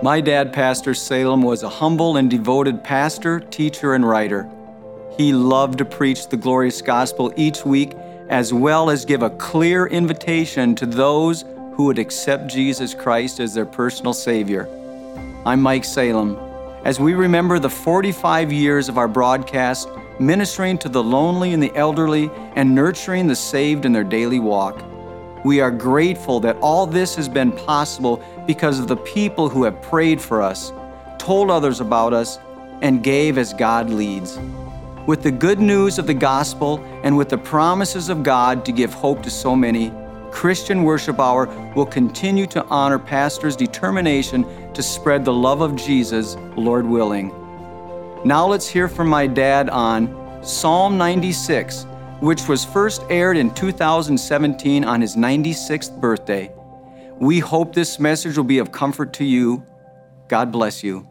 My dad, Pastor Salem, was a humble and devoted pastor, teacher, and writer. He loved to preach the glorious gospel each week, as well as give a clear invitation to those who would accept Jesus Christ as their personal Savior. I'm Mike Salem. As we remember the 45 years of our broadcast, ministering to the lonely and the elderly and nurturing the saved in their daily walk, we are grateful that all this has been possible because of the people who have prayed for us, told others about us, and gave as God leads. With the good news of the gospel and with the promises of God to give hope to so many, Christian Worship Hour will continue to honor pastors' determination to spread the love of Jesus, Lord willing. Now let's hear from my dad on Psalm 96, which was first aired in 2017 on his 96th birthday. We hope this message will be of comfort to you. God bless you.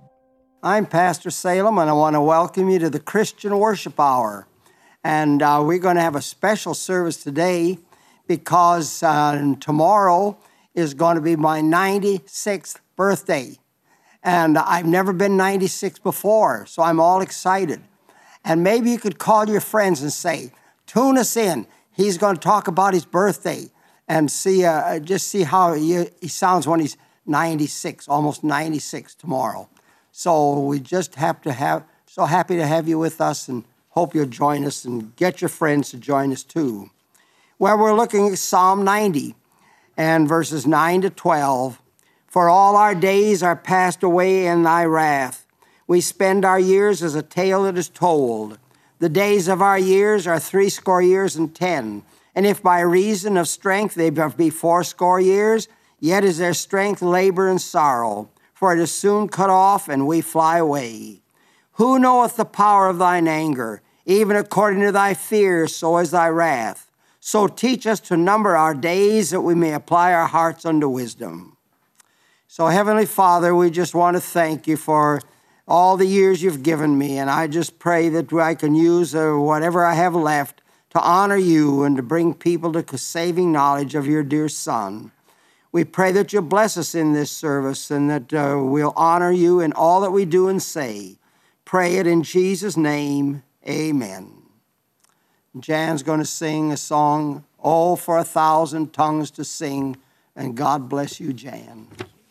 I'm Pastor Salem, and I want to welcome you to the Christian Worship Hour. And we're going to have a special service today because tomorrow is going to be my 96th birthday. And I've never been 96 before, so I'm all excited. And maybe you could call your friends and say, tune us in. He's going to talk about his birthday and see how he sounds when he's 96, almost 96 tomorrow. So we just so happy to have you with us and hope you'll join us and get your friends to join us too. Well, we're looking at Psalm 90 and verses 9 to 12. For all our days are passed away in thy wrath. We spend our years as a tale that is told. The days of our years are 80 years and 10. And if by reason of strength they be 80 years, yet is their strength labor and sorrow. For it is soon cut off, and we fly away. Who knoweth the power of thine anger? Even according to thy fears, so is thy wrath. So teach us to number our days, that we may apply our hearts unto wisdom. So, Heavenly Father, we just want to thank you for all the years you've given me, and I just pray that I can use whatever I have left to honor you and to bring people to saving knowledge of your dear Son. We pray that you'll bless us in this service and that we'll honor you in all that we do and say. Pray it in Jesus' name, amen. Jan's going to sing a song, Oh, for 1,000 tongues to sing, and God bless you, Jan.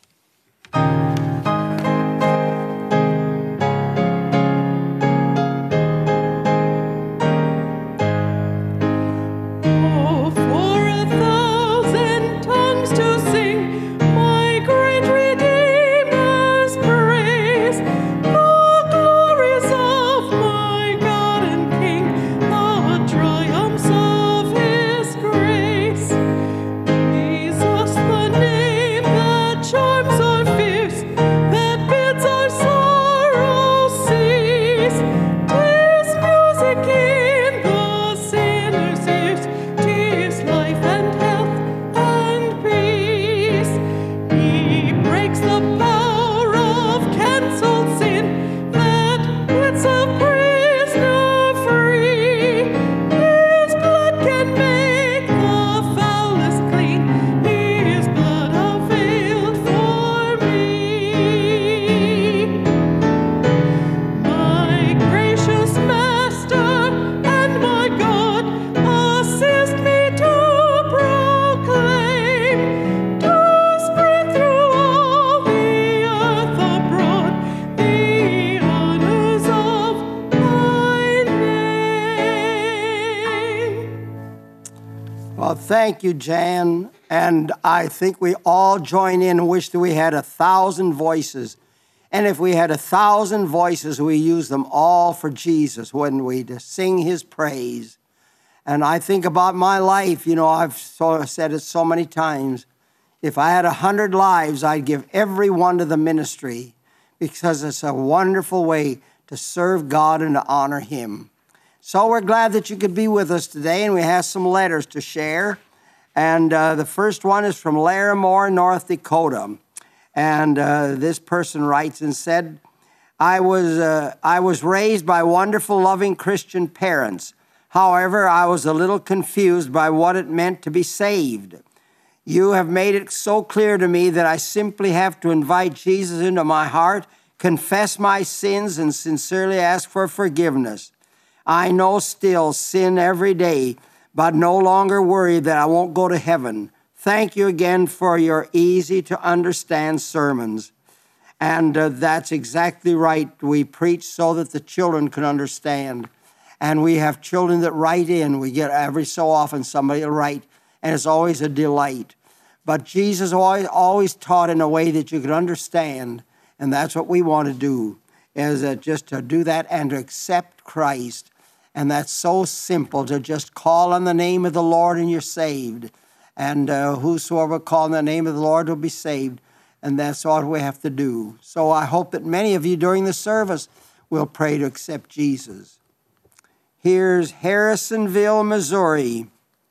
Thank you, Jan. And I think we all join in and wish that we had 1,000 voices. And if we had 1,000 voices, we use them all for Jesus, wouldn't we, to sing his praise. And I think about my life. I've said it so many times. If I had 100 lives, I'd give every one to the ministry because it's a wonderful way to serve God and to honor him. So we're glad that you could be with us today, and we have some letters to share. And the first one is from Larimore, North Dakota. And this person writes and said, I was raised by wonderful, loving Christian parents. However, I was a little confused by what it meant to be saved. You have made it so clear to me that I simply have to invite Jesus into my heart, confess my sins, and sincerely ask for forgiveness. I know still sin every day, but no longer worry that I won't go to heaven. Thank you again for your easy-to-understand sermons. And that's exactly right. We preach so that the children can understand. And we have children that write in. We get every so often somebody will write, and it's always a delight. But Jesus always taught in a way that you could understand, and that's what we want to do, is just to do that and to accept Christ. And that's so simple, to just call on the name of the Lord and you're saved. And whosoever call on the name of the Lord will be saved. And that's all we have to do. So I hope that many of you during the service will pray to accept Jesus. Here's Harrisonville, Missouri.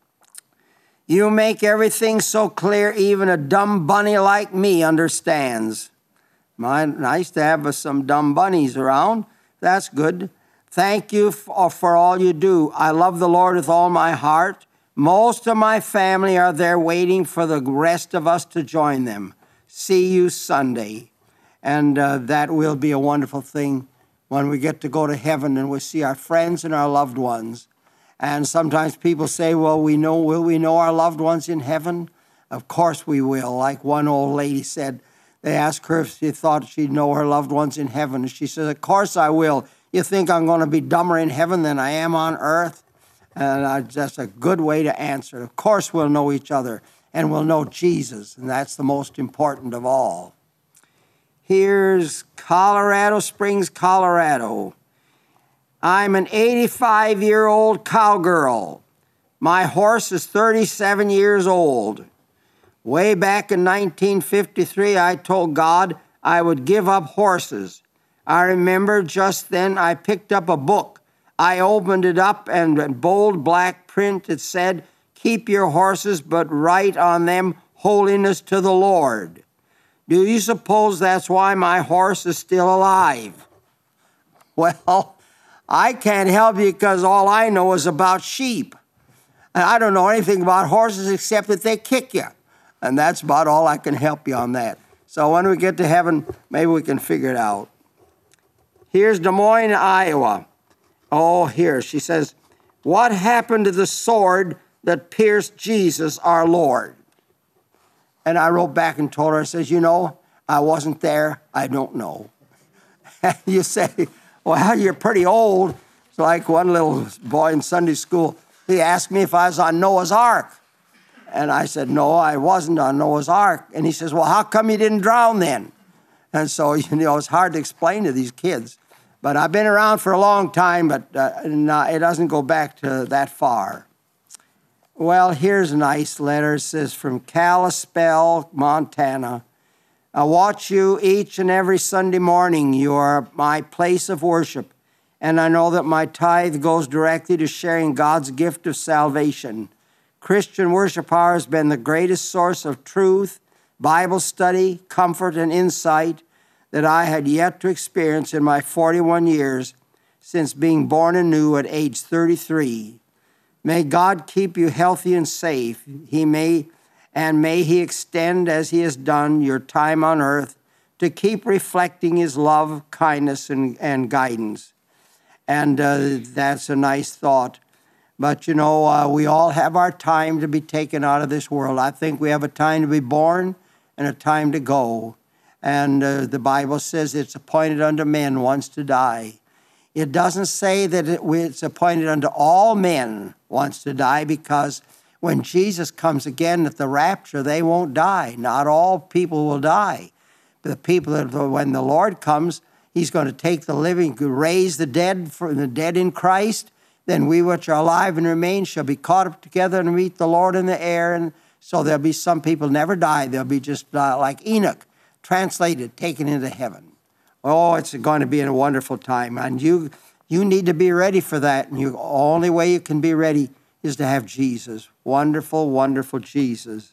You make everything so clear, even a dumb bunny like me understands. Nice to have some dumb bunnies around. That's good. Thank you for all you do. I love the Lord with all my heart. Most of my family are there waiting for the rest of us to join them. See you Sunday. And that will be a wonderful thing when we get to go to heaven and we see our friends and our loved ones. And sometimes people say, well, will we know our loved ones in heaven? Of course we will. Like one old lady said, they asked her if she thought she'd know her loved ones in heaven. And she said, of course I will. You think I'm going to be dumber in heaven than I am on earth? And that's a good way to answer. Of course we'll know each other, and we'll know Jesus, and that's the most important of all. Here's Colorado Springs, Colorado. I'm an 85-year-old cowgirl. My horse is 37 years old. Way back in 1953, I told God I would give up horses. I remember just then I picked up a book. I opened it up, and in bold black print it said, keep your horses, but write on them, holiness to the Lord. Do you suppose that's why my horse is still alive? Well, I can't help you because all I know is about sheep. And I don't know anything about horses except that they kick you. And that's about all I can help you on that. So when we get to heaven, maybe we can figure it out. Here's Des Moines, Iowa. Oh, here, she says, what happened to the sword that pierced Jesus, our Lord? And I wrote back and told her, I says, I wasn't there. I don't know. And you say, well, you're pretty old. It's like one little boy in Sunday school. He asked me if I was on Noah's Ark. And I said, no, I wasn't on Noah's Ark. And he says, well, how come you didn't drown then? And so, it's hard to explain to these kids. But I've been around for a long time, but it doesn't go back to that far. Well, here's a nice letter. It says, from Kalispell, Montana. I watch you each and every Sunday morning. You are my place of worship, and I know that my tithe goes directly to sharing God's gift of salvation. Christian Worship Hour has been the greatest source of truth, Bible study, comfort, and insight that I had yet to experience in my 41 years since being born anew at age 33. May God keep you healthy and safe. May He extend, as He has done, your time on earth to keep reflecting His love, kindness, and guidance. And that's a nice thought. But, we all have our time to be taken out of this world. I think we have a time to be born and a time to go. And the Bible says it's appointed unto men once to die. It doesn't say that it's appointed unto all men once to die, because when Jesus comes again at the rapture, they won't die. Not all people will die. But the people that, when the Lord comes, He's going to take the living, raise the dead from the dead in Christ. Then we which are alive and remain shall be caught up together and meet the Lord in the air. And so there'll be some people never die. They'll be just like Enoch, translated, taken into heaven. Oh, it's going to be a wonderful time. And you need to be ready for that. And the only way you can be ready is to have Jesus. Wonderful, wonderful Jesus.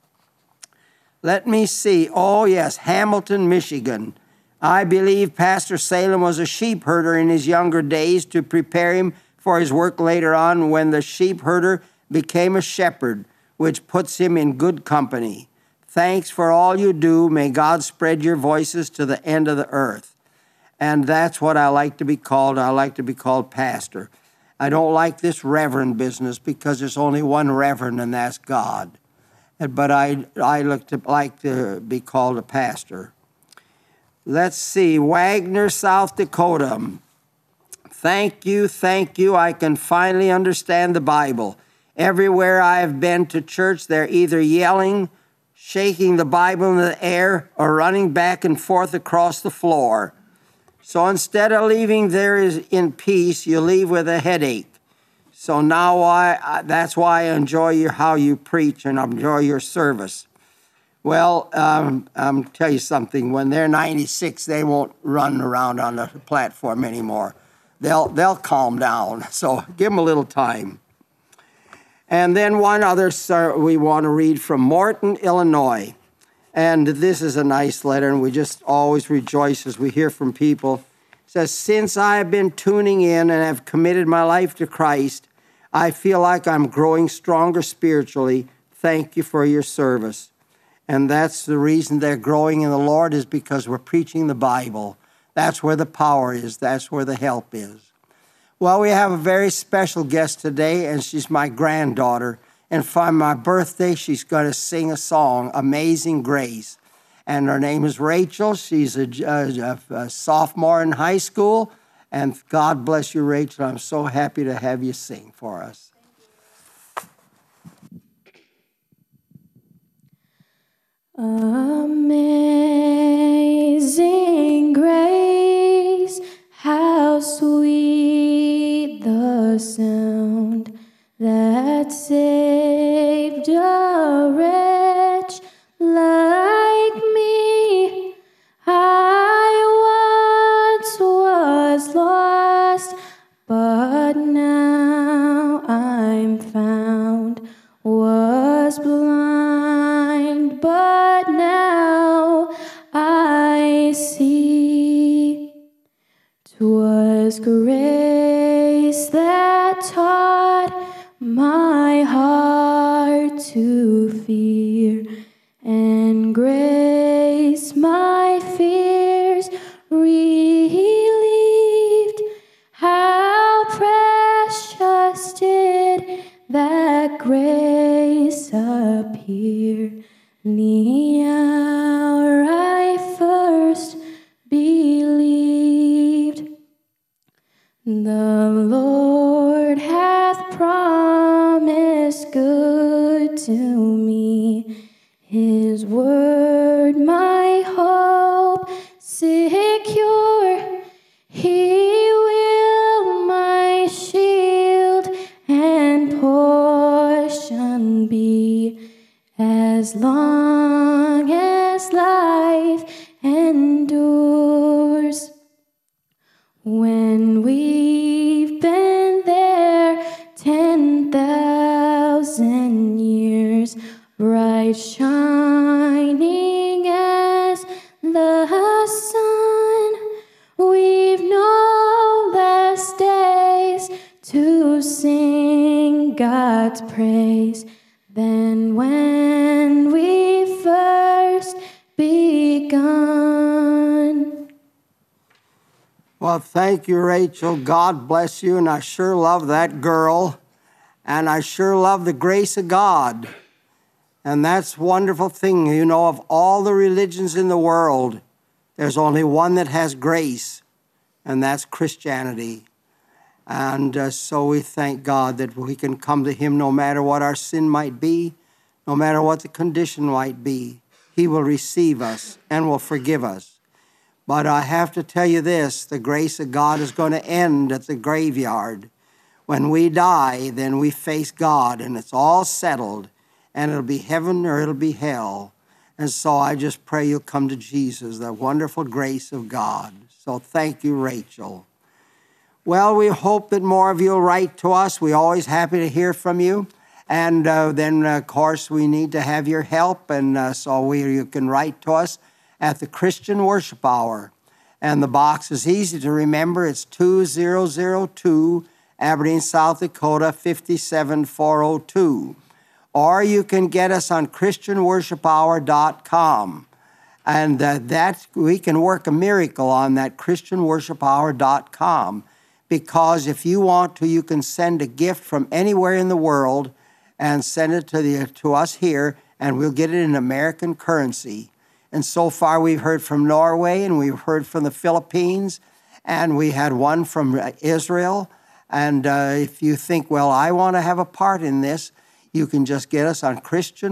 Let me see. Oh, yes, Hamilton, Michigan. I believe Pastor Salem was a sheep herder in his younger days to prepare him for his work later on when the sheep herder became a shepherd. which puts him in good company. Thanks for all you do. May God spread your voices to the end of the earth. And that's what I like to be called. I like to be called pastor. I don't like this reverend business because there's only one reverend, and that's God. But I like to be called a pastor. Let's see, Wagner, South Dakota. Thank you. I can finally understand the Bible. Everywhere I have been to church, they're either yelling, shaking the Bible in the air, or running back and forth across the floor. So instead of leaving there in peace, you leave with a headache. So now that's why I enjoy how you preach and I enjoy your service. Well, I'm tell you something. When they're 96, they won't run around on the platform anymore. They'll calm down. So give them a little time. And then one other we want to read from Morton, Illinois. And this is a nice letter, and we just always rejoice as we hear from people. It says, since I have been tuning in and have committed my life to Christ, I feel like I'm growing stronger spiritually. Thank you for your service. And that's the reason they're growing in the Lord, is because we're preaching the Bible. That's where the power is. That's where the help is. Well, we have a very special guest today, and she's my granddaughter. And for my birthday, she's going to sing a song, Amazing Grace. And her name is Rachel. She's a sophomore in high school. And God bless you, Rachel. I'm so happy to have you sing for us. Amazing grace, how sweet the sound that saved a wretch like me. I once was lost, but now I'm found. Was blind, but now I see. 'Twas grace that taught my heart to fear, and grace my fears relieved. How precious did that grace appear the hour I first believed. The Lord hath promised good to me, His word my hope secure. He will my shield and portion be, as long as life endures. When we've been there 10,000 years, bright shining as the sun, we've no less days to sing God's praise than when we first begun. Well, thank you, Rachel. God bless you. And I sure love that girl. And I sure love the grace of God. And that's a wonderful thing. You know, of all the religions in the world, there's only one that has grace, and that's Christianity. And so we thank God that we can come to Him no matter what our sin might be, no matter what the condition might be. He will receive us and will forgive us. But I have to tell you this, the grace of God is going to end at the graveyard. When we die, then we face God, and it's all settled, and it'll be heaven or it'll be hell. And so I just pray you'll come to Jesus, the wonderful grace of God. So thank you, Rachel. Well, we hope that more of you will write to us. We're always happy to hear from you. And then, of course, we need to have your help, and so you can write to us at the Christian Worship Hour. And the box is easy to remember. It's 2002 Aberdeen, South Dakota, 57402. or you can get us on ChristianWorshipHour.com. And that we can work a miracle on that ChristianWorshipHour.com, because if you want to, you can send a gift from anywhere in the world and send it to us here, and we'll get it in American currency. And so far we've heard from Norway, and we've heard from the Philippines, and we had one from Israel. And if you think, well, I want to have a part in this, you can just get us on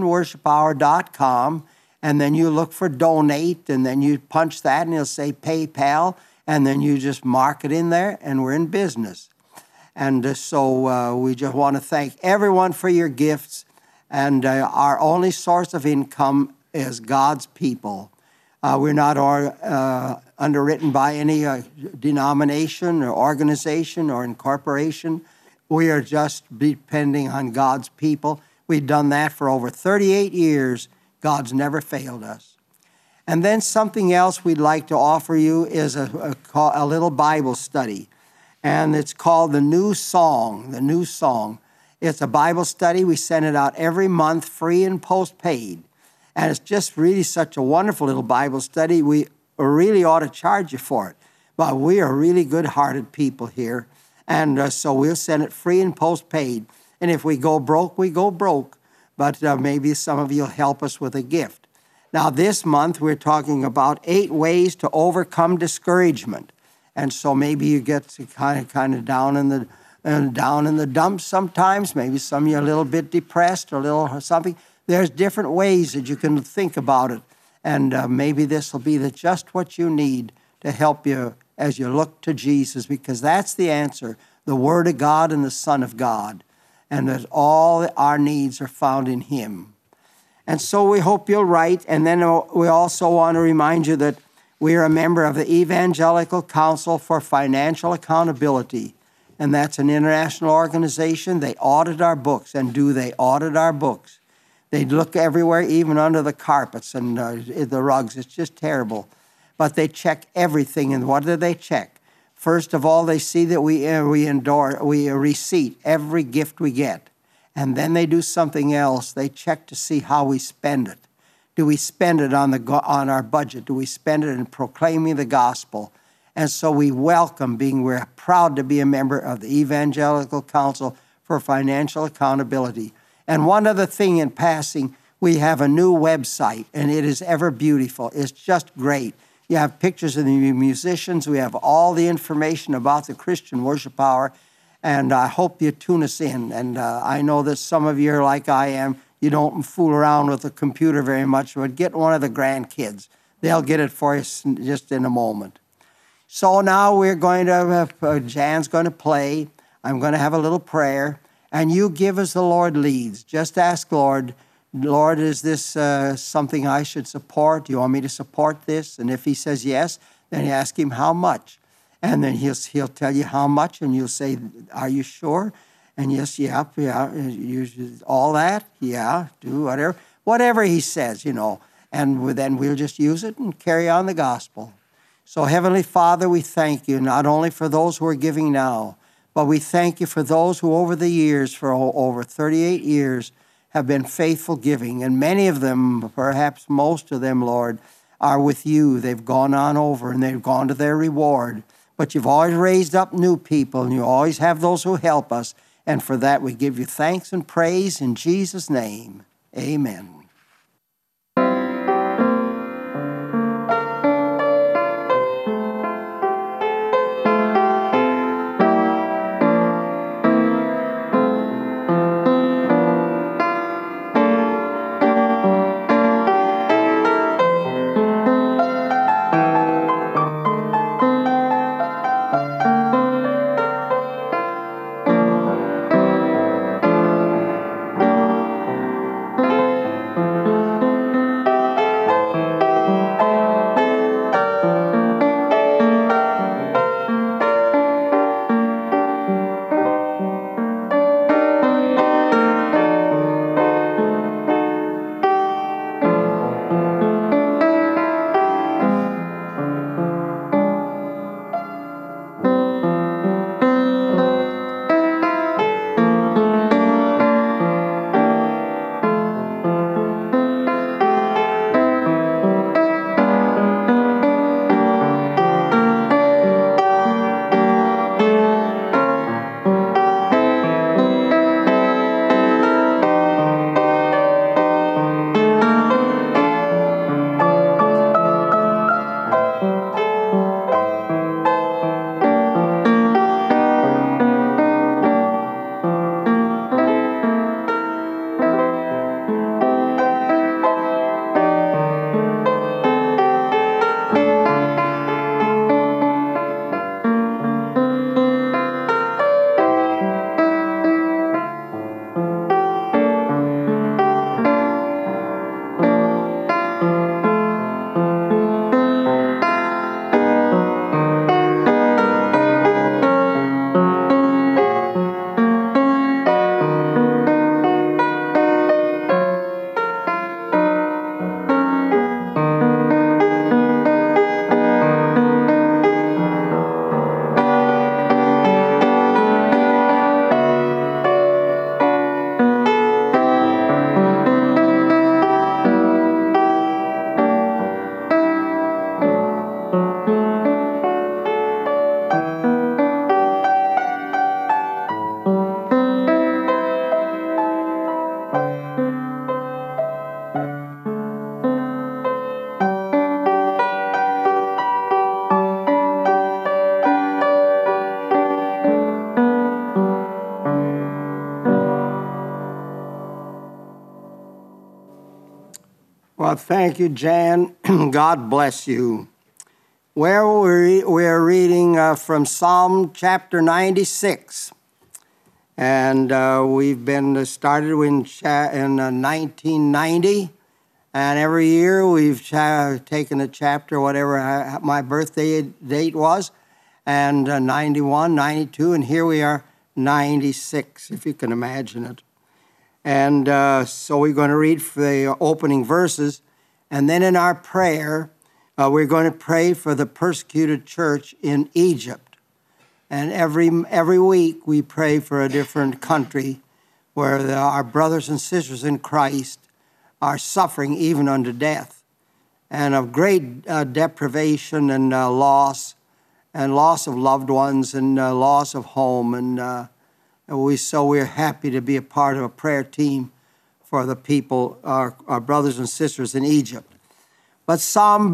ChristianWorshipHour.com, and then you look for donate, and then you punch that, and it'll say PayPal, and then you just mark it in there, and we're in business. And so we just want to thank everyone for your gifts, and our only source of income is God's people. We're not underwritten by any denomination or organization or incorporation. We are just depending on God's people. We've done that for over 38 years. God's never failed us. And then something else we'd like to offer you is a little Bible study. And it's called The New Song, The New Song. It's a Bible study. We send it out every month, free and postpaid. And it's just really such a wonderful little Bible study. We really ought to charge you for it. But we are really good-hearted people here. And so we'll send it free and postpaid. And if we go broke, we go broke. But maybe some of you will help us with a gift. Now, this month, we're talking about 8 ways to overcome discouragement. And so maybe you get to kind of down in the dumps sometimes. Maybe some of you are a little bit depressed or a little something. There's different ways that you can think about it. And maybe this will be just what you need to help you as you look to Jesus, because that's the answer, the Word of God and the Son of God. And that all our needs are found in Him. And so we hope you'll write. And then we also want to remind you that we are a member of the Evangelical Council for Financial Accountability. And that's an international organization. They audit our books. And they audit our books? They look everywhere, even under the carpets and the rugs. It's just terrible. But they check everything. And what do they check? First of all, they see that we receipt every gift we get. And then they do something else. They check to see how we spend it. Do we spend it on our budget? Do we spend it in proclaiming the gospel? And so we welcome we're proud to be a member of the Evangelical Council for Financial Accountability. And one other thing in passing, we have a new website, and it is ever beautiful. It's just great. You have pictures of the musicians. We have all the information about the Christian Worship Hour. And I hope you tune us in. And I know that some of you are like I am. You don't fool around with the computer very much, but get one of the grandkids. They'll get it for you just in a moment. So now we're going to, Jan's going to play. I'm going to have a little prayer. And you give as the Lord leads. Just ask Lord, is this something I should support? Do you want me to support this? And if He says yes, then you ask Him how much. And then he'll tell you how much, and you'll say, are you sure? And yes, yeah, all that, yeah, do whatever. Whatever He says, and then we'll just use it and carry on the gospel. So Heavenly Father, we thank You, not only for those who are giving now, but we thank You for those who over the years, for over 38 years, have been faithful giving. And many of them, perhaps most of them, Lord, are with You. They've gone on over and they've gone to their reward. But You've always raised up new people, and You always have those who help us. And for that, we give You thanks and praise in Jesus' name. Amen. Well, thank you, Jan. God bless you. Where we're reading from Psalm chapter 96. And we've been started in 1990. And every year we've taken a chapter, whatever my birthday date was, and 91, 92, and here we are, 96, if you can imagine it. And so we're going to read for the opening verses, and then in our prayer, we're going to pray for the persecuted church in Egypt. And every week we pray for a different country where our brothers and sisters in Christ are suffering even unto death, and of great deprivation and loss of loved ones and loss of home. And we're happy to be a part of a prayer team for the people, our brothers and sisters in Egypt. But Psalm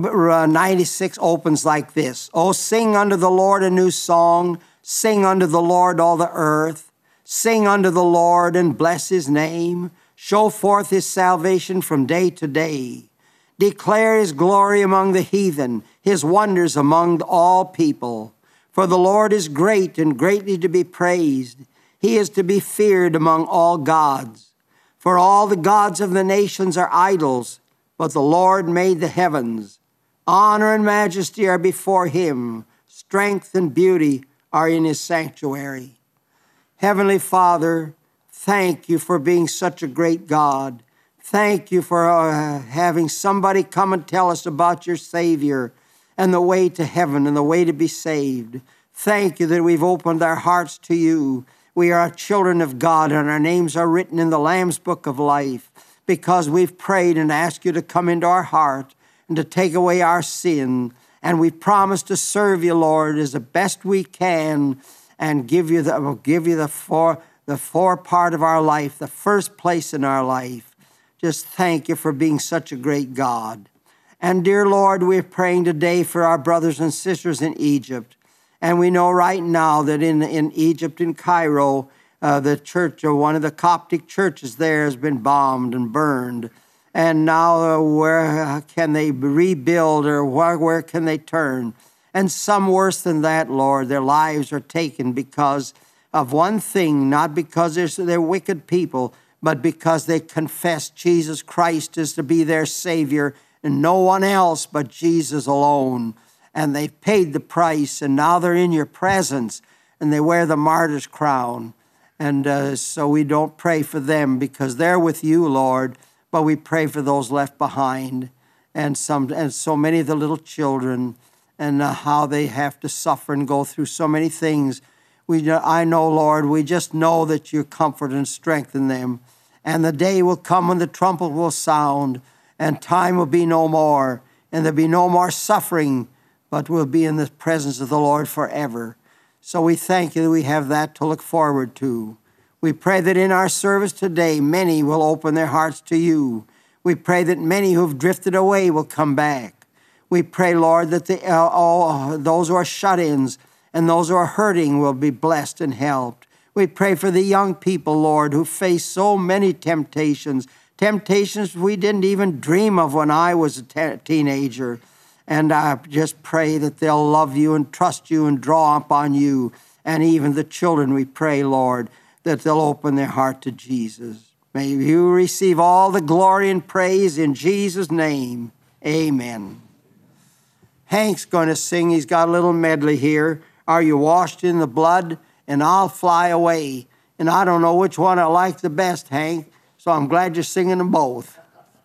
96 opens like this. Oh, sing unto the Lord a new song. Sing unto the Lord all the earth. Sing unto the Lord and bless his name. Show forth his salvation from day to day. Declare his glory among the heathen, his wonders among all people. For the Lord is great and greatly to be praised. He is to be feared among all gods. For all the gods of the nations are idols, but the Lord made the heavens. Honor and majesty are before him. Strength and beauty are in his sanctuary. Heavenly Father, thank you for being such a great God. Thank you for having somebody come and tell us about your Savior and the way to heaven and the way to be saved. Thank you that we've opened our hearts to you. We are children of God, and our names are written in the Lamb's Book of Life because we've prayed and asked you to come into our heart and to take away our sin. And we promise to serve you, Lord, as the best we can and give you the fore part of our life, the first place in our life. Just thank you for being such a great God. And dear Lord, we're praying today for our brothers and sisters in Egypt. And we know right now that in Egypt, in Cairo, the church, or one of the Coptic churches there, has been bombed and burned. And now where can they rebuild, or where can they turn? And some worse than that, Lord, their lives are taken because of one thing, not because they're wicked people, but because they confess Jesus Christ is to be their Savior and no one else but Jesus alone. And they've paid the price, and now they're in your presence, and they wear the martyr's crown. And so we don't pray for them because they're with you, Lord, but we pray for those left behind and so many of the little children, and how they have to suffer and go through so many things. I know, Lord, we just know that you comfort and strengthen them. And the day will come when the trumpet will sound, and time will be no more, and there'll be no more suffering, but we'll be in the presence of the Lord forever. So we thank you that we have that to look forward to. We pray that in our service today, many will open their hearts to you. We pray that many who've drifted away will come back. We pray, Lord, that those who are shut-ins and those who are hurting will be blessed and helped. We pray for the young people, Lord, who face so many temptations we didn't even dream of when I was a teenager. And I just pray that they'll love you and trust you and draw upon you. And even the children, we pray, Lord, that they'll open their heart to Jesus. May you receive all the glory and praise in Jesus' name. Amen. Hank's going to sing. He's got a little medley here. Are you washed in the blood? And I'll fly away. And I don't know which one I like the best, Hank, so I'm glad you're singing them both.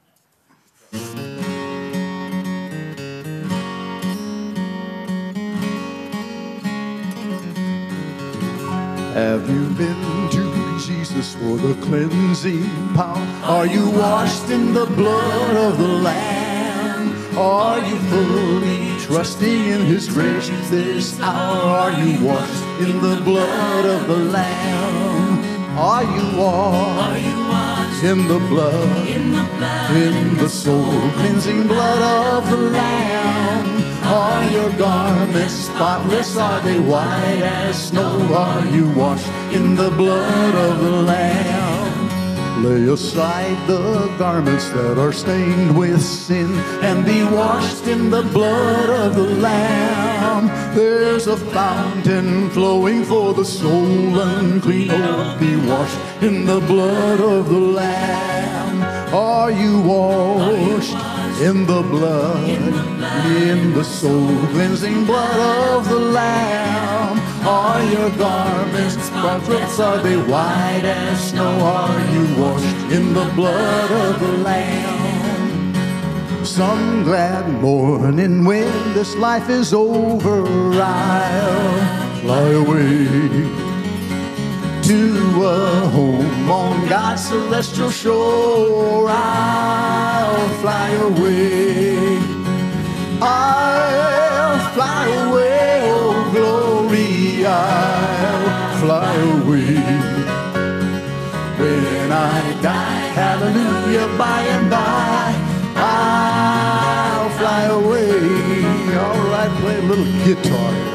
Have you been to Jesus for the cleansing power? Are you washed in the blood of the Lamb? Are you fully trusting in His grace this hour? Are you washed in the blood of the Lamb? Are you washed in the blood, in the soul-cleansing blood of the Lamb? Are your garments spotless? Are they white as snow? Are you washed in the blood of the Lamb? Lay aside the garments that are stained with sin and be washed in the blood of the Lamb. There's a fountain flowing for the soul unclean. Oh, be washed in the blood of the Lamb. Are you washed in the blood, in the soul-cleansing blood of the Lamb? Are your garments spotless? Are they white as snow? Are you washed in the blood of the Lamb? Some glad morning when this life is over, I'll fly away to a home on God's celestial shore. I'll fly away. I'll fly away, oh glory, I'll fly away. When I die, hallelujah, by and by, I'll fly away. All right, play a little guitar here.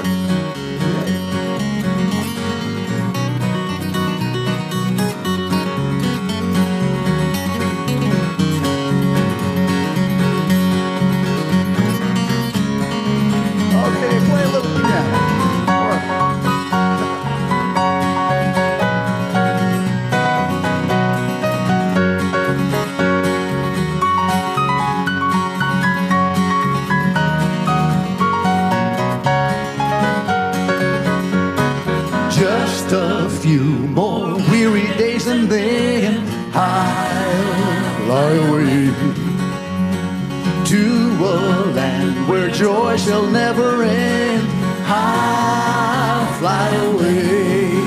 Okay, play a little piano. Just a few more weary days and then I'll fly away to a land where joy shall never end. I'll fly away.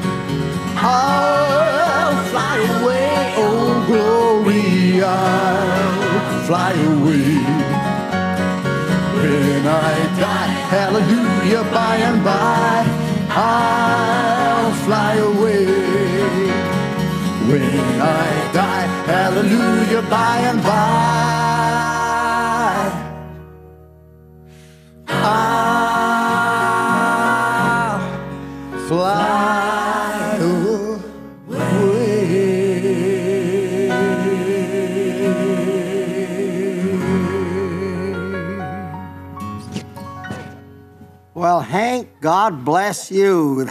I'll fly away, oh glory, I'll fly away. When I die, hallelujah, by and by, I'll fly away. When I die, hallelujah, by and by, I'll fly away. Well, Hank, God bless you.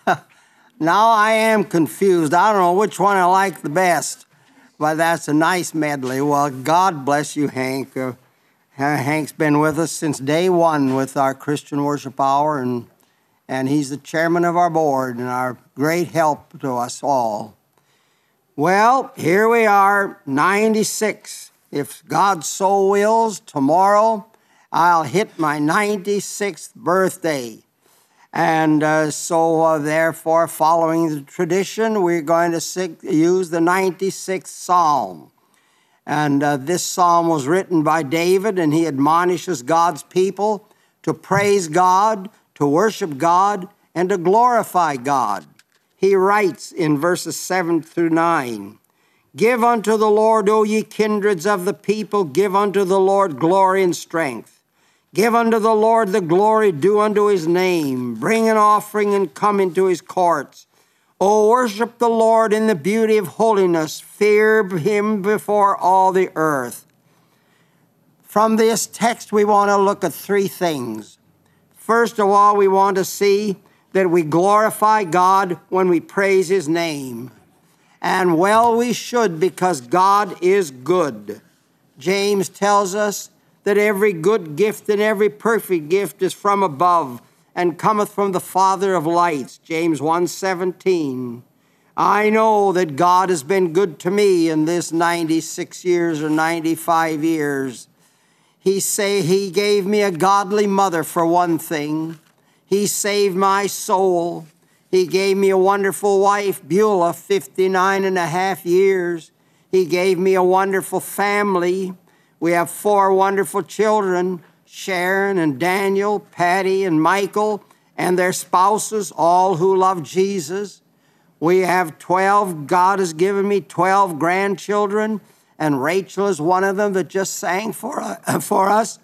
Now I am confused. I don't know which one I like the best, but that's a nice medley. Well, God bless you, Hank. Hank's been with us since day one with our Christian Worship Hour, and he's the chairman of our board and our great help to us all. Well, here we are, 96. If God so wills, tomorrow I'll hit my 96th birthday. And so therefore, following the tradition, we're going to use the 96th Psalm. And this psalm was written by David, and he admonishes God's people to praise God, to worship God, and to glorify God. He writes in verses 7 through 9, "Give unto the Lord, O ye kindreds of the people, give unto the Lord glory and strength. Give unto the Lord the glory due unto his name. Bring an offering and come into his courts. O worship the Lord in the beauty of holiness. Fear him before all the earth." From this text, we want to look at three things. First of all, we want to see that we glorify God when we praise his name. And well, we should, because God is good. James tells us that every good gift and every perfect gift is from above and cometh from the Father of lights, James 1:17. I know that God has been good to me in this 96 years or 95 years. He gave me a godly mother for one thing. He saved my soul. He gave me a wonderful wife, Beulah, 59 and a half years. He gave me a wonderful family. We have 4 wonderful children, Sharon and Daniel, Patty and Michael, and their spouses, all who love Jesus. We have 12, God has given me 12 grandchildren, and Rachel is one of them that just sang for us,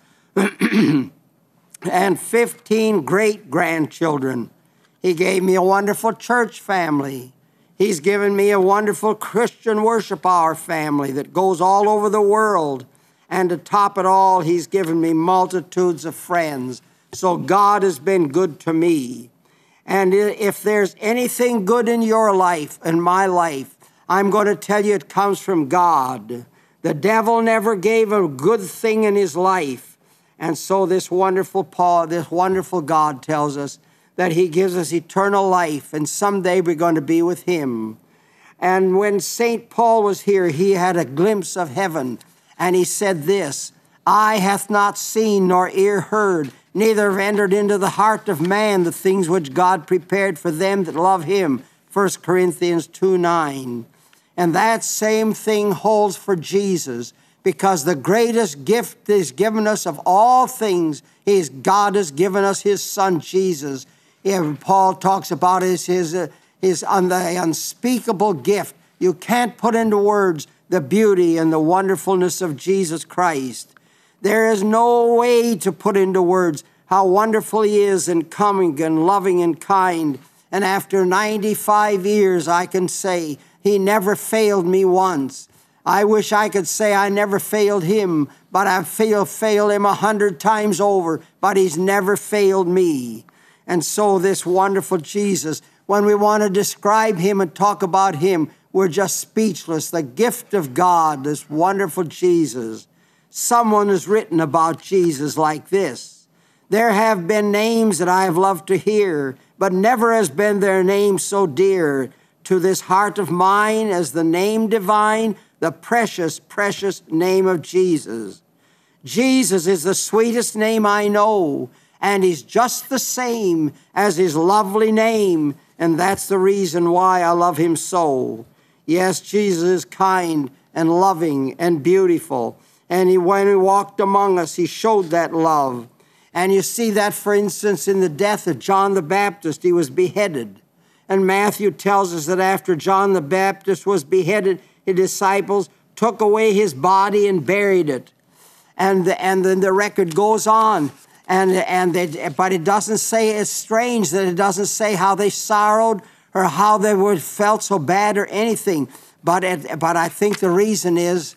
and 15 great-grandchildren. He gave me a wonderful church family. He's given me a wonderful Christian worship hour family that goes all over the world. And to top it all, he's given me multitudes of friends. So God has been good to me. And if there's anything good in your life, in my life, I'm going to tell you it comes from God. The devil never gave a good thing in his life. And so this wonderful God tells us that he gives us eternal life, and someday we're going to be with him. And when St. Paul was here, he had a glimpse of heaven, and he said this, "Eye hath not seen nor ear heard, neither have entered into the heart of man the things which God prepared for them that love him." 1 Corinthians 2:9. And that same thing holds for Jesus, because the greatest gift He's given us of all things is God has given us his Son, Jesus. Paul talks about his unspeakable gift. You can't put into words the beauty and the wonderfulness of Jesus Christ. There is no way to put into words how wonderful he is and coming and loving and kind. And after 95 years, I can say he never failed me once. I wish I could say I never failed him, but I failed him 100 times over, but he's never failed me. And so this wonderful Jesus, when we want to describe him and talk about him, we're just speechless. The gift of God, this wonderful Jesus. Someone has written about Jesus like this: "There have been names that I have loved to hear, but never has been their name so dear to this heart of mine as the name divine, the precious, precious name of Jesus." Jesus is the sweetest name I know, and he's just the same as his lovely name, and that's the reason why I love him so. Yes, Jesus is kind and loving and beautiful, and when he walked among us, he showed that love. And you see that, for instance, in the death of John the Baptist. He was beheaded. And Matthew tells us that after John the Baptist was beheaded, his disciples took away his body and buried it. And then the record goes on. But it doesn't say, it's strange that it doesn't say how they sorrowed or how they felt so bad or anything. But I think the reason is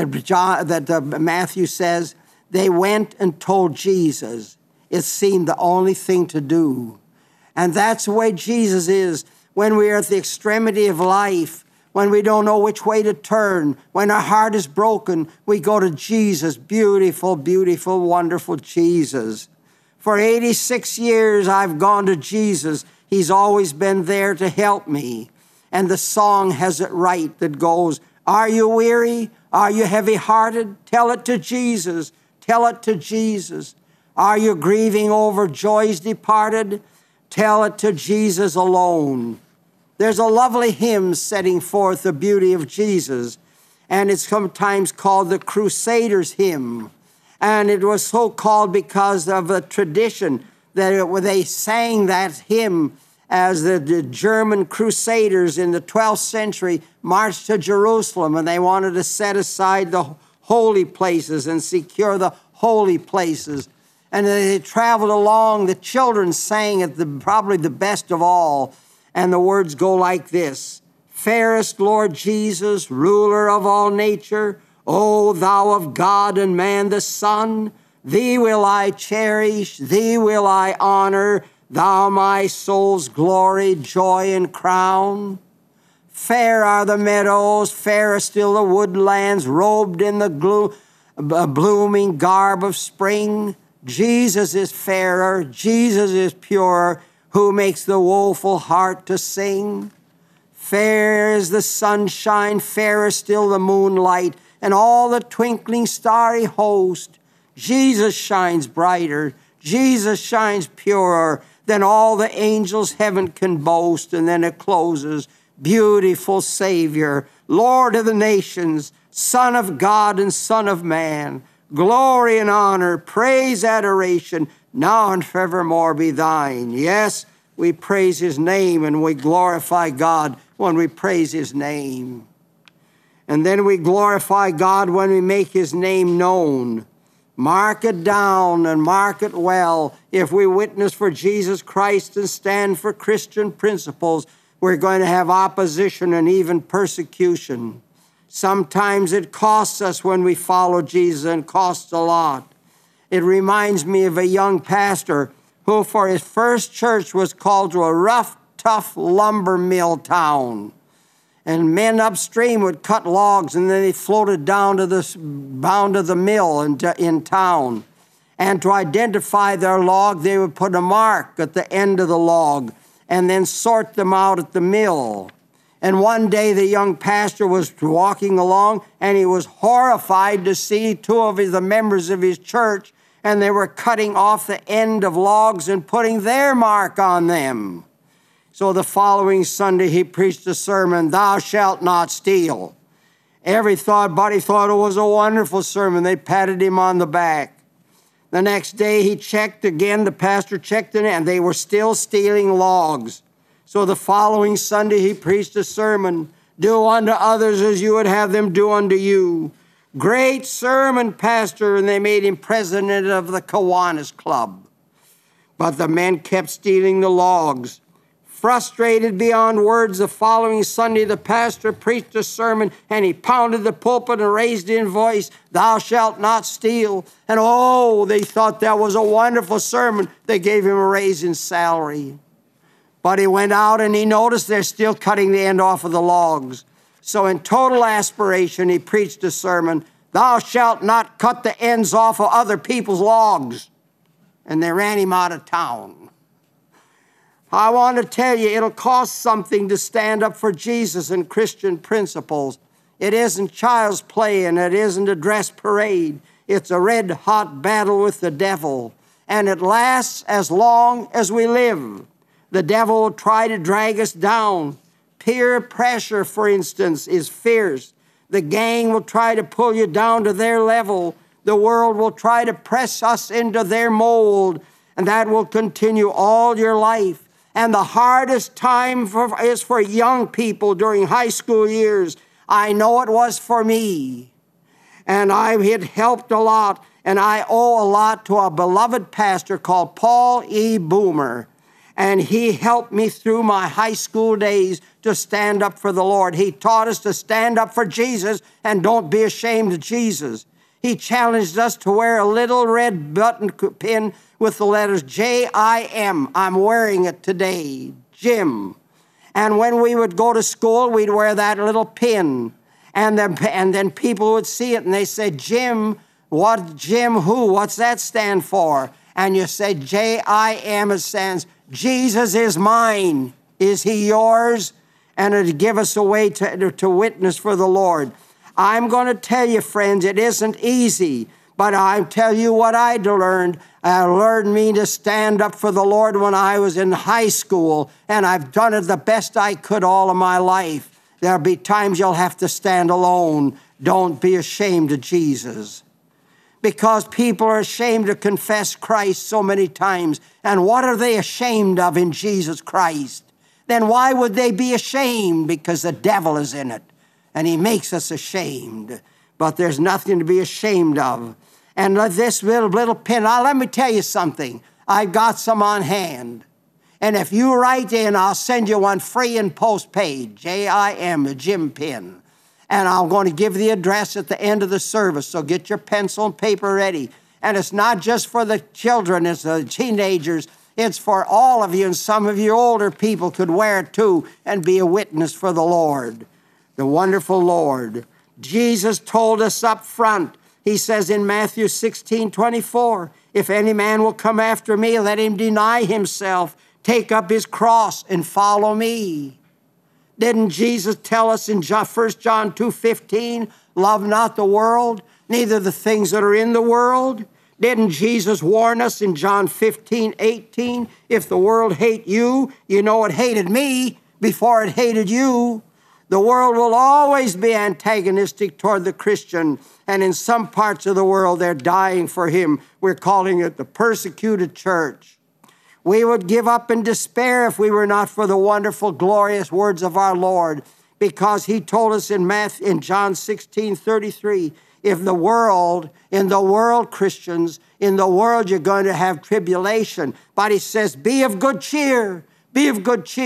that Matthew says they went and told Jesus. It seemed the only thing to do. And that's the way Jesus is when we are at the extremity of life, when we don't know which way to turn, when our heart is broken, we go to Jesus, beautiful, beautiful, wonderful Jesus. For 86 years, I've gone to Jesus. He's always been there to help me. And the song has it right that goes, "Are you weary? Are you heavy-hearted? Tell it to Jesus. Tell it to Jesus. Are you grieving over joys departed? Tell it to Jesus alone." There's a lovely hymn setting forth the beauty of Jesus, and it's sometimes called the Crusaders' hymn. And it was so called because of a tradition that they sang that hymn as the German Crusaders in the 12th century marched to Jerusalem, and they wanted to set aside the holy places and secure the holy places. And they traveled along. The children sang it probably the best of all. And the words go like this: "Fairest Lord Jesus, ruler of all nature, O thou of God and man the Son, thee will I cherish, thee will I honor, thou my soul's glory, joy, and crown. Fair are the meadows, fair are still the woodlands, robed in the blooming garb of spring. Jesus is fairer, Jesus is purer, who makes the woeful heart to sing. Fair is the sunshine, fairer still the moonlight, and all the twinkling starry host. Jesus shines brighter, Jesus shines purer than all the angels heaven can boast." And then it closes, "Beautiful Savior, Lord of the nations, Son of God and Son of man, glory and honor, praise, adoration, now and forevermore be thine." Yes, we praise his name and we glorify God when we praise his name. And then we glorify God when we make his name known. Mark it down and mark it well. If we witness for Jesus Christ and stand for Christian principles, We're going to have opposition and even persecution. Sometimes it costs us when we follow Jesus, and costs a lot. It reminds me of a young pastor who for his first church was called to a rough, tough lumber mill town. And men upstream would cut logs, and then they floated down to the bound of the mill in town. And to identify their log, they would put a mark at the end of the log and then sort them out at the mill. And one day the young pastor was walking along, and he was horrified to see two of the members of his church, and they were cutting off the end of logs and putting their mark on them. So the following Sunday he preached a sermon, "Thou shalt not steal." Everybody thought it was a wonderful sermon. They patted him on the back. The next day he checked again, the pastor checked it, and they were still stealing logs. So the following Sunday he preached a sermon, "Do unto others as you would have them do unto you." Great sermon, pastor, and they made him president of the Kiwanis Club. But the men kept stealing the logs. Frustrated beyond words, the following Sunday the pastor preached a sermon, and he pounded the pulpit and raised his voice, "Thou shalt not steal." And oh, they thought that was a wonderful sermon. They gave him a raise in salary. But he went out and he noticed they're still cutting the end off of the logs. So in total aspiration, he preached a sermon, "Thou shalt not cut the ends off of other people's logs." And they ran him out of town. I want to tell you, it'll cost something to stand up for Jesus and Christian principles. It isn't child's play, and it isn't a dress parade. It's a red-hot battle with the devil, and it lasts as long as we live. The devil will try to drag us down. Peer pressure, for instance, is fierce. The gang will try to pull you down to their level. The world will try to press us into their mold, and that will continue all your life. And the hardest time is for young people during high school years. I know it was for me. And it helped a lot. And I owe a lot to a beloved pastor called Paul E. Boomer. And he helped me through my high school days to stand up for the Lord. He taught us to stand up for Jesus and don't be ashamed of Jesus. He challenged us to wear a little red button pin with the letters J-I-M. I'm wearing it today, Jim. And when we would go to school, we'd wear that little pin. And then people would see it and they said, "Jim, what, Jim who? What's that stand for?" And you said, J-I-M, it stands, Jesus is mine. Is he yours? And it'd give us a way to witness for the Lord. I'm going to tell you, friends, it isn't easy, but I'll tell you what I learned. I learned me to stand up for the Lord when I was in high school, and I've done it the best I could all of my life. There'll be times you'll have to stand alone. Don't be ashamed of Jesus. Because people are ashamed to confess Christ so many times. And what are they ashamed of in Jesus Christ? Then why would they be ashamed? Because the devil is in it. And he makes us ashamed. But there's nothing to be ashamed of. And this little pin, let me tell you something. I've got some on hand. And if you write in, I'll send you one free and postpaid, J-I-M, a Jim pin. And I'm going to give the address at the end of the service, so get your pencil and paper ready. And it's not just for the children, it's the teenagers. It's for all of you, and some of you older people could wear it too and be a witness for the Lord, the wonderful Lord. Jesus told us up front, he says in Matthew 16:24, "If any man will come after me, let him deny himself, take up his cross, and follow me." Didn't Jesus tell us in 1 John 2:15, "Love not the world, neither the things that are in the world"? Didn't Jesus warn us in John 15:18, "If the world hate you, you know it hated me before it hated you"? The world will always be antagonistic toward the Christian, and in some parts of the world, they're dying for him. We're calling it the persecuted church. We would give up in despair if we were not for the wonderful, glorious words of our Lord, because he told us in John 16:33, in the world, Christians, in the world you're going to have tribulation. But he says, be of good cheer, be of good cheer.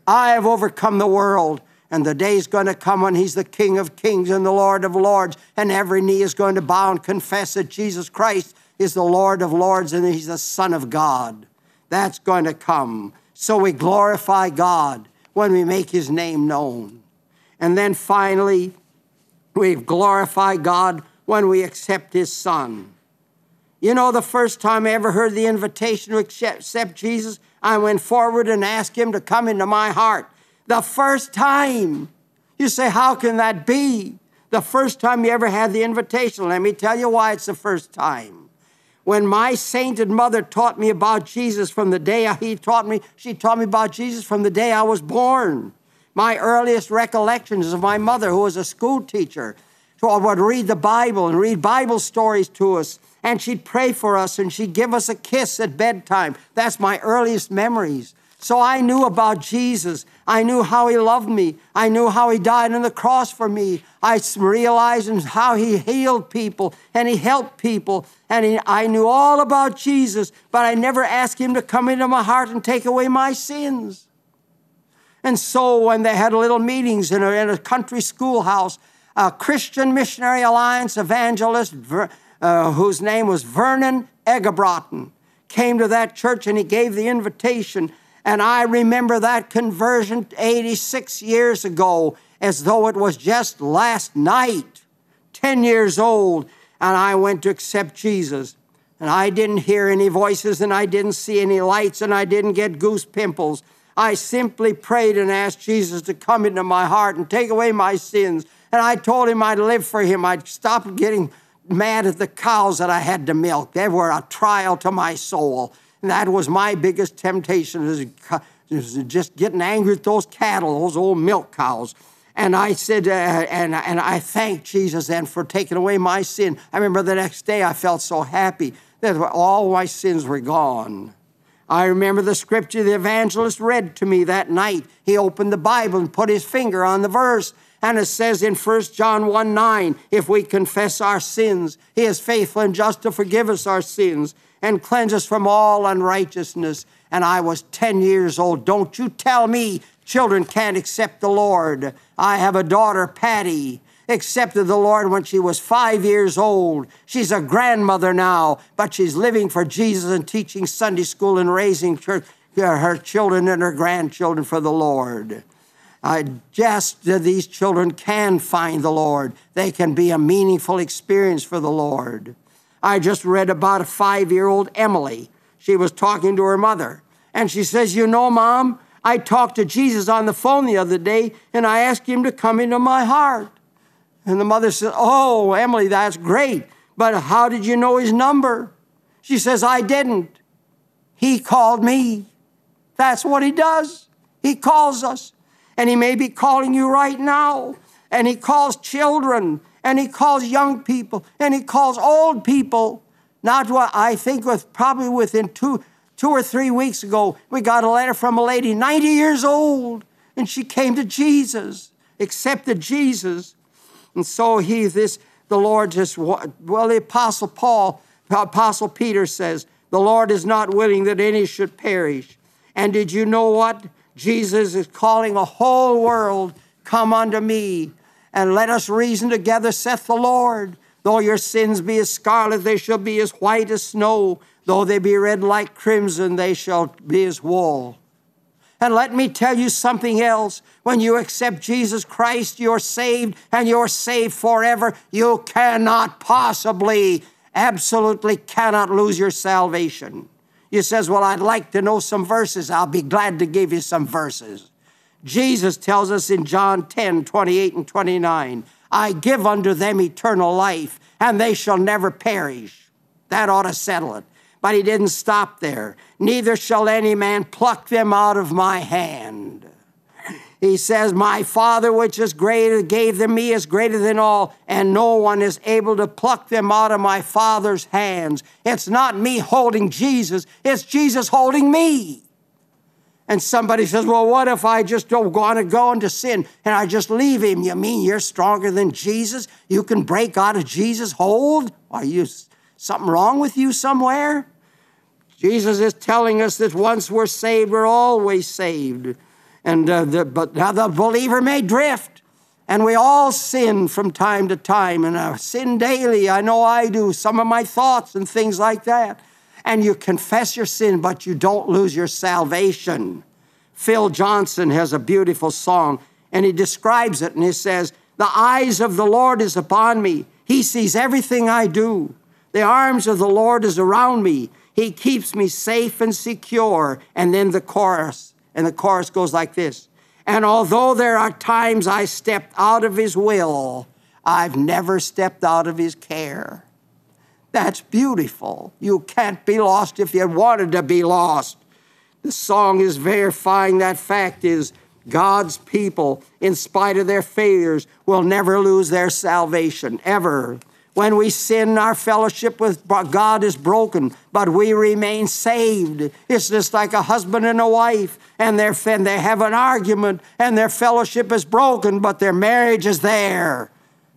I have overcome the world. And the day's going to come when he's the King of kings and the Lord of lords, and every knee is going to bow and confess that Jesus Christ is the Lord of lords and he's the Son of God. That's going to come. So we glorify God when we make his name known. And then finally, we glorify God when we accept his Son. You know, the first time I ever heard the invitation to accept Jesus, I went forward and asked him to come into my heart. The first time. You say, how can that be? The first time you ever had the invitation. Let me tell you why it's the first time. When my sainted mother taught me about Jesus from the day she taught me about Jesus from the day I was born. My earliest recollections of my mother, who was a school teacher, would read the Bible and read Bible stories to us. And she'd pray for us and she'd give us a kiss at bedtime. That's my earliest memories. So I knew about Jesus. I knew how he loved me. I knew how he died on the cross for me. I realized how he healed people and he helped people. And I knew all about Jesus, but I never asked him to come into my heart and take away my sins. And so when they had little meetings in a country schoolhouse, a Christian Missionary Alliance evangelist, whose name was Vernon Egebrotten, came to that church and he gave the invitation. And I remember that conversion 86 years ago as though it was just last night, 10 years old, and I went to accept Jesus. And I didn't hear any voices, and I didn't see any lights, and I didn't get goose pimples. I simply prayed and asked Jesus to come into my heart and take away my sins. And I told him I'd live for him. I'd stop getting mad at the cows that I had to milk. They were a trial to my soul. And that was my biggest temptation, is just getting angry at those cattle, those old milk cows. And I said, and I thanked Jesus then for taking away my sin. I remember the next day I felt so happy that all my sins were gone. I remember the scripture the evangelist read to me that night. He opened the Bible and put his finger on the verse. And it says in 1 John 1:9, if we confess our sins, he is faithful and just to forgive us our sins and cleanse us from all unrighteousness. And I was 10 years old. Don't you tell me children can't accept the Lord. I have a daughter, Patty, accepted the Lord when she was 5 years old. She's a grandmother now, but she's living for Jesus and teaching Sunday school and raising her children and her grandchildren for the Lord. These children can find the Lord. They can be a meaningful experience for the Lord. I just read about a 5-year-old Emily. She was talking to her mother, and she says, you know, Mom, I talked to Jesus on the phone the other day, and I asked him to come into my heart. And the mother said, oh, Emily, that's great, but how did you know his number? She says, I didn't. He called me. That's what he does. He calls us, and he may be calling you right now, and he calls children, and he calls young people, and he calls old people. Not what I think probably within two or 3 weeks ago, we got a letter from a lady, 90 years old, and she came to Jesus, accepted Jesus. And so the Lord the Apostle Peter says, the Lord is not willing that any should perish. And did you know what? Jesus is calling a whole world, come unto me, and let us reason together, saith the Lord. Though your sins be as scarlet, they shall be as white as snow. Though they be red like crimson, they shall be as wool. And let me tell you something else. When you accept Jesus Christ, you're saved, and you're saved forever. You cannot possibly, absolutely cannot lose your salvation. You says, well, I'd like to know some verses. I'll be glad to give you some verses. Jesus tells us in John 10:28 and 29, I give unto them eternal life, and they shall never perish. That ought to settle it. But he didn't stop there. Neither shall any man pluck them out of my hand. He says, my Father which is greater gave them me is greater than all, and no one is able to pluck them out of my Father's hands. It's not me holding Jesus, it's Jesus holding me. And somebody says, well, what if I just don't want to go into sin and I just leave him? You mean you're stronger than Jesus? You can break out of Jesus' hold? Are you something wrong with you somewhere? Jesus is telling us that once we're saved, we're always saved. But now the believer may drift. And we all sin from time to time. And I sin daily. I know I do. Some of my thoughts and things like that. And you confess your sin, but you don't lose your salvation. Phil Johnson has a beautiful song, and he describes it, and he says, "The eyes of the Lord is upon me. He sees everything I do. The arms of the Lord is around me. He keeps me safe and secure." And then the chorus goes like this. "And although there are times I stepped out of his will, I've never stepped out of his care." That's beautiful. You can't be lost if you wanted to be lost. The song is verifying that fact is God's people, in spite of their failures, will never lose their salvation, ever. When we sin, our fellowship with God is broken, but we remain saved. It's just like a husband and a wife, and they have an argument, and their fellowship is broken, but their marriage is there.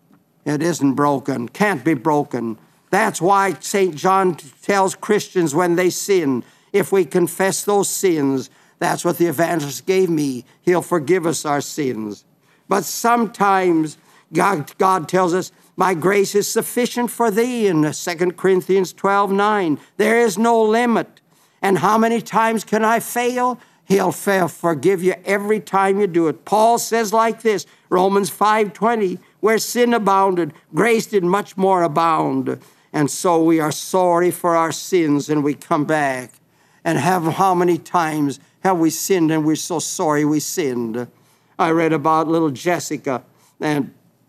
It isn't broken, can't be broken. That's why St. John tells Christians when they sin, if we confess those sins, that's what the evangelist gave me. He'll forgive us our sins. But sometimes God tells us, "My grace is sufficient for thee," in 2 Corinthians 12:9. There is no limit. And how many times can I fail? He'll forgive you every time you do it. Paul says like this, Romans 5:20, "Where sin abounded, grace did much more abound." And so we are sorry for our sins and we come back. And how many times have we sinned and we're so sorry we sinned? I read about little Jessica, and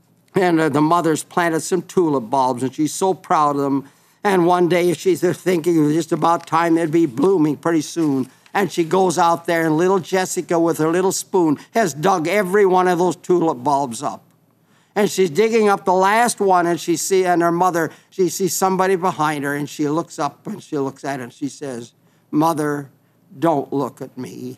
the mother's planted some tulip bulbs, and she's so proud of them. And one day she's thinking it was just about time they'd be blooming pretty soon. And she goes out there, and little Jessica with her little spoon has dug every one of those tulip bulbs up. And she's digging up the last one, and she sees somebody behind her, and she looks up and she looks at it and she says, "Mother, don't look at me."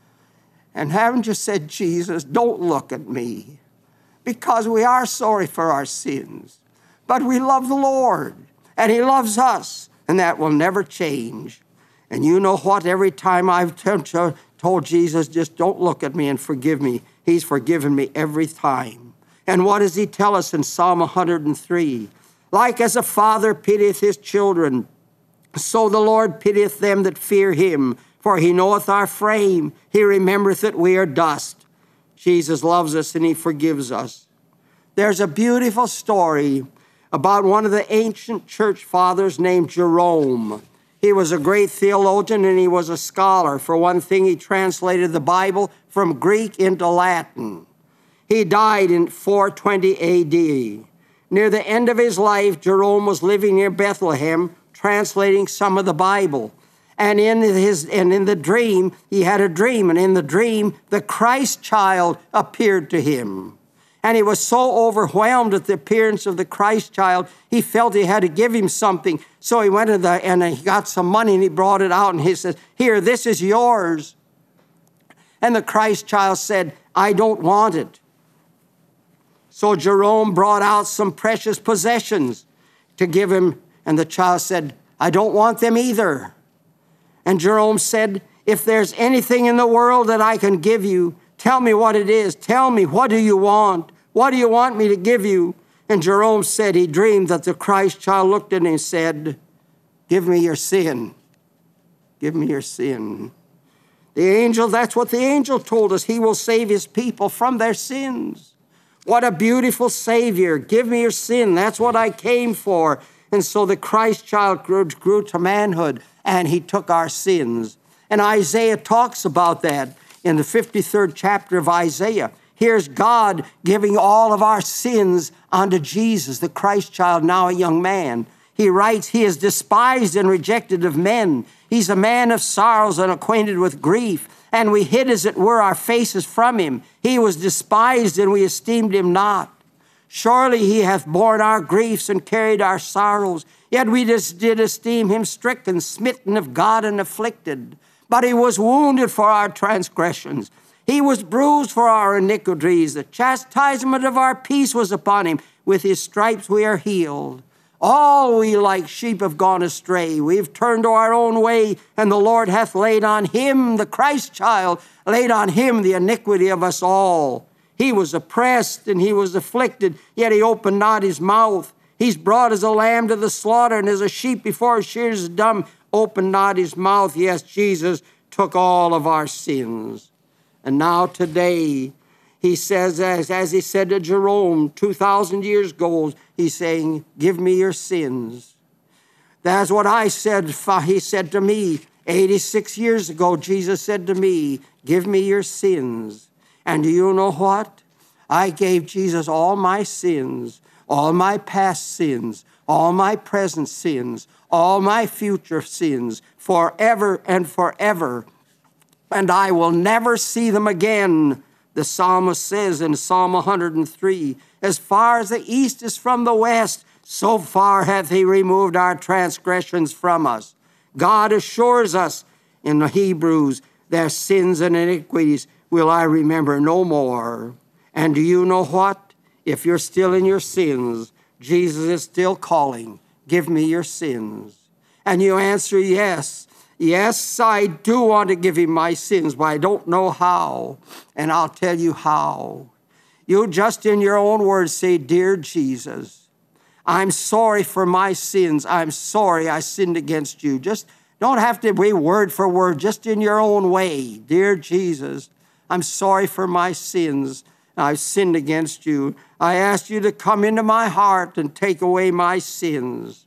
And haven't you said, "Jesus, don't look at me"? Because we are sorry for our sins, but we love the Lord, and he loves us, and that will never change. And you know what? Every time I've told Jesus, "Just don't look at me and forgive me," he's forgiven me every time. And what does he tell us in Psalm 103? "Like as a father pitieth his children, so the Lord pitieth them that fear him. For he knoweth our frame. He remembereth that we are dust." Jesus loves us and he forgives us. There's a beautiful story about one of the ancient church fathers named Jerome. He was a great theologian and he was a scholar. For one thing, he translated the Bible from Greek into Latin. He died in 420 AD. Near the end of his life, Jerome was living near Bethlehem, translating some of the Bible. And in the dream, he had a dream. And in the dream, the Christ child appeared to him. And he was so overwhelmed at the appearance of the Christ child, he felt he had to give him something. So he went and he got some money and he brought it out and he said, "Here, this is yours." And the Christ child said, "I don't want it." So Jerome brought out some precious possessions to give him. And the child said, "I don't want them either." And Jerome said, "If there's anything in the world that I can give you, tell me what it is. Tell me, what do you want? What do you want me to give you?" And Jerome said he dreamed that the Christ child looked at him and said, "Give me your sin. Give me your sin." That's what the angel told us. He will save his people from their sins. What a beautiful Savior. Give me your sin. That's what I came for. And so the Christ child grew to manhood, and he took our sins. And Isaiah talks about that in the 53rd chapter of Isaiah. Here's God giving all of our sins unto Jesus, the Christ child, now a young man. He writes, "He is despised and rejected of men. He's a man of sorrows and acquainted with grief. And we hid, as it were, our faces from him. He was despised, and we esteemed him not. Surely he hath borne our griefs and carried our sorrows. Yet we did esteem him stricken, smitten of God, and afflicted. But he was wounded for our transgressions. He was bruised for our iniquities. The chastisement of our peace was upon him. With his stripes we are healed. All we like sheep have gone astray. We've turned to our own way, and the Lord hath laid on him, the Christ child, laid on him the iniquity of us all. He was oppressed and he was afflicted, yet he opened not his mouth. He's brought as a lamb to the slaughter, and as a sheep before his shears is dumb, opened not his mouth. Yes, Jesus took all of our sins. And now today, he says, as he said to Jerome 2,000 years ago, he's saying, give me your sins. That's what I said. He said to me 86 years ago, Jesus said to me, give me your sins. And do you know what? I gave Jesus all my sins, all my past sins, all my present sins, all my future sins, forever and forever. And I will never see them again. The psalmist says in Psalm 103, as far as the east is from the west, so far hath he removed our transgressions from us. God assures us in the Hebrews, their sins and iniquities will I remember no more. And do you know what? If you're still in your sins, Jesus is still calling, give me your sins. And you answer yes. Yes, I do want to give him my sins, but I don't know how. And I'll tell you how. You just in your own words say, dear Jesus, I'm sorry for my sins. I'm sorry I sinned against you. Just don't have to be word for word, just in your own way. Dear Jesus, I'm sorry for my sins. I've sinned against you. I ask you to come into my heart and take away my sins.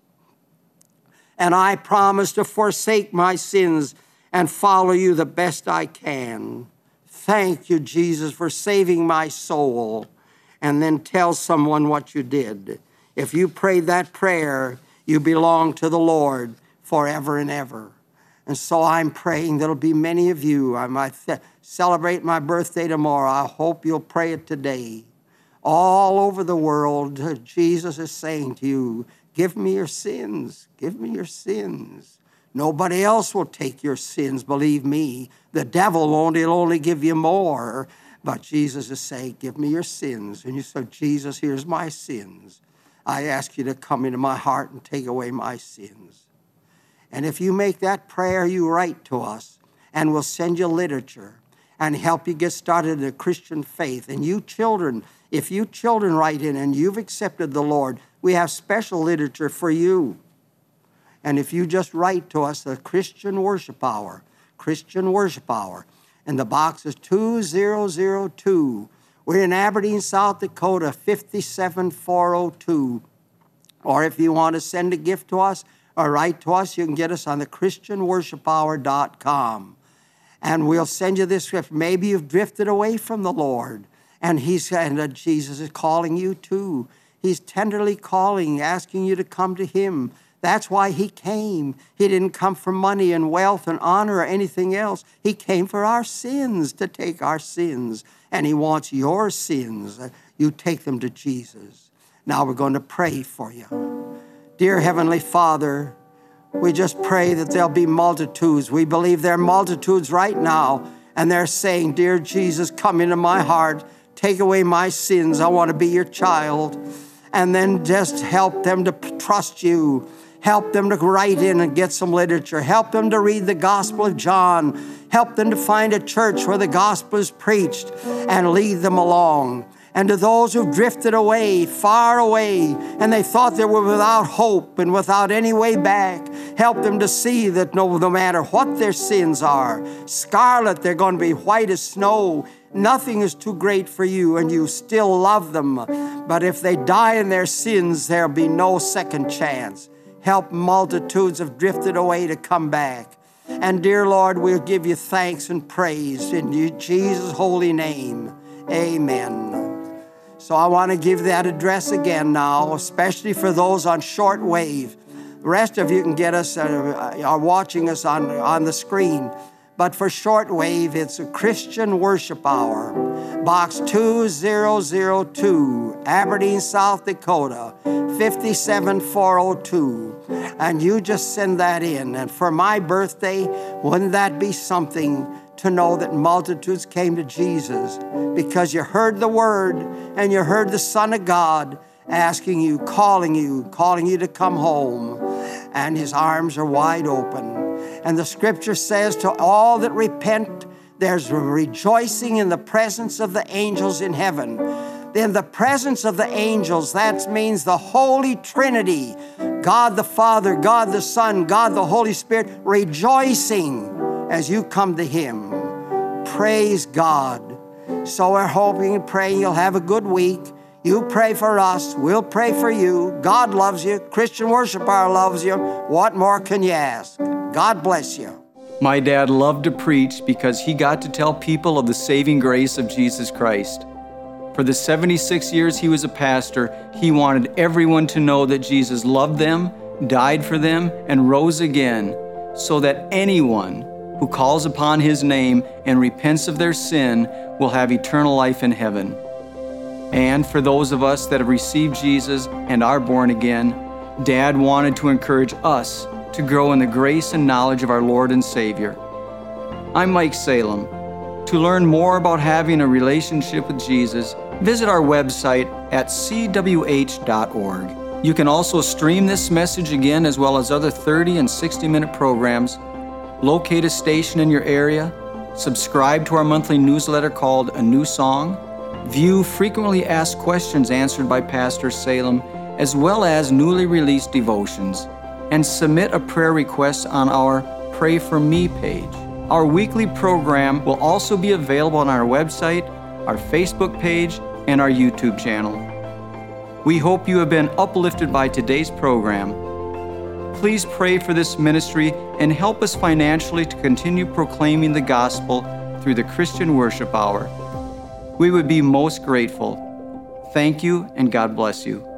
And I promise to forsake my sins and follow you the best I can. Thank you, Jesus, for saving my soul. And then tell someone what you did. If you prayed that prayer, you belong to the Lord forever and ever. And so I'm praying there'll be many of you. I might celebrate my birthday tomorrow. I hope you'll pray it today. All over the world, Jesus is saying to you, give me your sins. Give me your sins. Nobody else will take your sins, believe me. The devil won't. He'll only give you more. But Jesus is saying, give me your sins. And you say, Jesus, here's my sins. I ask you to come into my heart and take away my sins. And if you make that prayer, you write to us, and we'll send you literature and help you get started in the Christian faith. And you children, if you children write in and you've accepted the Lord, we have special literature for you. And if you just write to us, the Christian Worship Hour, and the box is 2002. We're in Aberdeen, South Dakota, 57402. Or if you want to send a gift to us or write to us, you can get us on the ChristianWorshipHour.com. And we'll send you this gift. Maybe you've drifted away from the Lord, and Jesus is calling you too. He's tenderly calling, asking you to come to him. That's why he came. He didn't come for money and wealth and honor or anything else. He came for our sins, to take our sins. And he wants your sins. You take them to Jesus. Now we're going to pray for you. Dear Heavenly Father, we just pray that there'll be multitudes. We believe there are multitudes right now, and they're saying, dear Jesus, come into my heart. Take away my sins. I want to be your child. And then just help them to trust you. Help them to write in and get some literature. Help them to read the Gospel of John. Help them to find a church where the gospel is preached and lead them along. And to those who've drifted away, far away, and they thought they were without hope and without any way back, help them to see that no matter what their sins are, scarlet, they're going to be white as snow. Nothing is too great for you, and you still love them. But if they die in their sins, there'll be no second chance. Help multitudes have drifted away to come back. And dear Lord, we'll give you thanks and praise in Jesus' holy name. Amen. So I want to give that address again now, especially for those on shortwave. The rest of you can get us, are watching us on the screen. But for shortwave, it's a Christian Worship Hour. Box 2002, Aberdeen, South Dakota, 57402. And you just send that in. And for my birthday, wouldn't that be something to know that multitudes came to Jesus because you heard the word and you heard the Son of God asking you, calling you to come home. And his arms are wide open. And the scripture says to all that repent, there's rejoicing in the presence of the angels in heaven. In the presence of the angels, that means the Holy Trinity, God the Father, God the Son, God the Holy Spirit, rejoicing as you come to him. Praise God. So we're hoping and praying you'll have a good week. You pray for us. We'll pray for you. God loves you. Christian Worship Hour loves you. What more can you ask? God bless you. My dad loved to preach because he got to tell people of the saving grace of Jesus Christ. For the 76 years he was a pastor, he wanted everyone to know that Jesus loved them, died for them, and rose again, so that anyone who calls upon his name and repents of their sin will have eternal life in heaven. And for those of us that have received Jesus and are born again, Dad wanted to encourage us to grow in the grace and knowledge of our Lord and Savior. I'm Mike Salem. To learn more about having a relationship with Jesus, visit our website at cwh.org. You can also stream this message again, as well as other 30 and 60-minute programs, locate a station in your area, subscribe to our monthly newsletter called A New Song, view frequently asked questions answered by Pastor Salem, as well as newly released devotions, and submit a prayer request on our Pray For Me page. Our weekly program will also be available on our website, our Facebook page, and our YouTube channel. We hope you have been uplifted by today's program. Please pray for this ministry and help us financially to continue proclaiming the gospel through the Christian Worship Hour. We would be most grateful. Thank you, and God bless you.